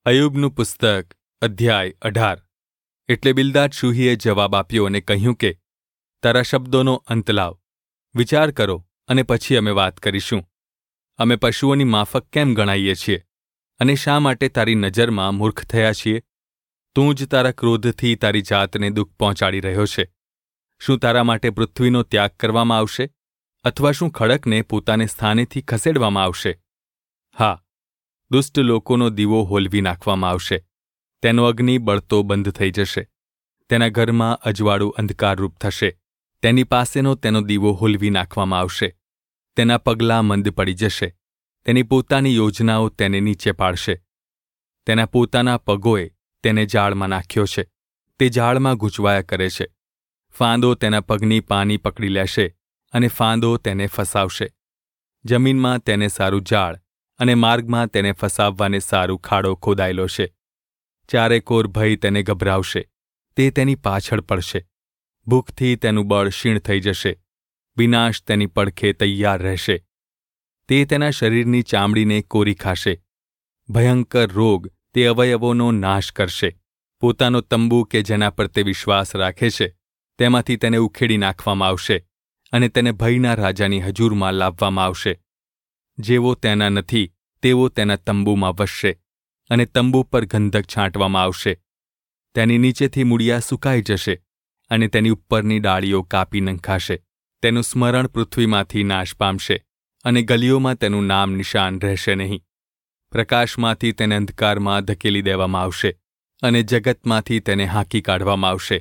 અય્યુબનું પુસ્તક અધ્યાય 18 એટલે બિલ્દાદ શૂહીએ જવાબ આપ્યો અને કહ્યું કે તારા શબ્દોનો અંત લાવ, વિચાર કરો અને પછી અમે વાત કરીશું. અમે પશુઓની માફક કેમ ગણાઈએ છીએ અને શા માટે તારી નજરમાં મૂર્ખ થયા છીએ? તું જ તારા ક્રોધથી તારી જાતને દુઃખ પહોંચાડી રહ્યો છે. શું તારા માટે પૃથ્વીનો ત્યાગ કરવામાં આવશે અથવા શું ખડકને પોતાને સ્થાનેથી ખસેડવામાં આવશે? હા, દુષ્ટ લોકોનો દીવો હોલવી નાખવામાં આવશે. તેનો અગ્નિ બળતો બંધ થઈ જશે. તેના ઘરમાં અજવાળું અંધકારરૂપ થશે. તેની પાસેનો તેનો દીવો હોલવી નાખવામાં આવશે. તેના પગલાં મંદ પડી જશે. તેની પોતાની યોજનાઓ તેને નીચે પાડશે. તેના પોતાના પગોએ તેને જાળમાં નાખ્યો છે. તે જાળમાં ગૂંચવાયા કરે છે. ફાંદો તેના પગની પાની પકડી લેશે અને ફાંદો તેને ફસાવશે. જમીનમાં તેને સારું જાળ અને માર્ગમાં તેને ફસાવવાને સારું ખાડો ખોદાયેલો છે. ચારેકોર ભય તેને ગભરાવશે. તે તેની પાછળ પડશે. ભૂખથી તેનું બળ ક્ષીણ થઈ જશે. વિનાશ તેની પડખે તૈયાર રહેશે. તે તેના શરીરની ચામડીને કોરી ખાશે. ભયંકર રોગ તે અવયવોનો નાશ કરશે. પોતાનો તંબુ કે જેના પર તે વિશ્વાસ રાખે છે તેમાંથી તેને ઉખેડી નાખવામાં આવશે અને તેને ભયના રાજાની હજૂરમાં લાવવામાં આવશે. જેવો તેના નથી તેવો તેના તંબુમાં વસશે અને તંબુ પર ગંધક છાંટવામાં આવશે. તેની નીચેથી મૂળિયા સુકાઈ જશે અને તેની ઉપરની ડાળીઓ કાપી નંખાશે. તેનું સ્મરણ પૃથ્વીમાંથી નાશ પામશે અને ગલીઓમાં તેનું નામ નિશાન રહેશે નહીં. પ્રકાશમાંથી તેને અંધકારમાં ધકેલી દેવામાં આવશે અને જગતમાંથી તેને હાંકી કાઢવામાં આવશે.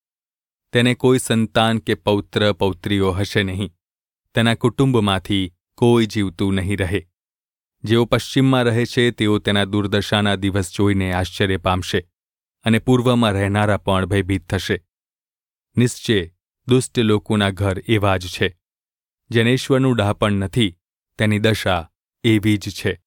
તેને કોઈ સંતાન કે પૌત્ર પૌત્રીઓ હશે નહીં. તેના કુટુંબમાંથી કોઈ જીવતું નહીં રહે. જેઓ પશ્ચિમમાં રહે છે તેઓ તેના દુર્દશાના દિવસ જોઈને આશ્ચર્ય પામશે અને પૂર્વમાં રહેનારા પણ ભયભીત થશે. નિશ્ચય દુષ્ટ લોકોના ઘર એવા જ છે. જેને ઈશ્વરનું ડહાપણ નથી તેની દશા એવી જ છે.